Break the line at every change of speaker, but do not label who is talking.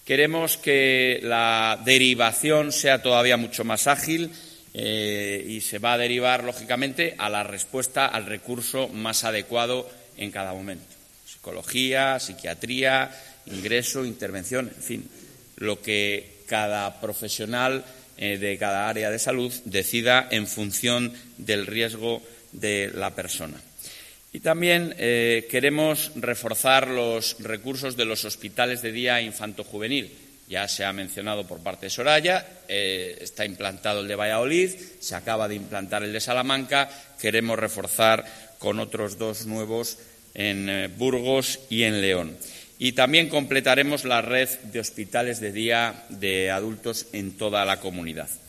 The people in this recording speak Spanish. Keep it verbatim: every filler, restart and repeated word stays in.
Queremos que la derivación sea todavía mucho más ágil eh, y se va a derivar, lógicamente, a la respuesta, al recurso más adecuado en cada momento. Psicología, psiquiatría, ingreso, intervención, en fin, lo que cada profesional eh, de cada área de salud decida en función del riesgo de la persona. Y también eh, queremos reforzar los recursos de los hospitales de día infanto-juvenil. Ya se ha mencionado por parte de Soraya, eh, está implantado el de Valladolid, se acaba de implantar el de Salamanca, queremos reforzar con otros dos nuevos en eh, Burgos y en León. Y también completaremos la red de hospitales de día de adultos en toda la comunidad.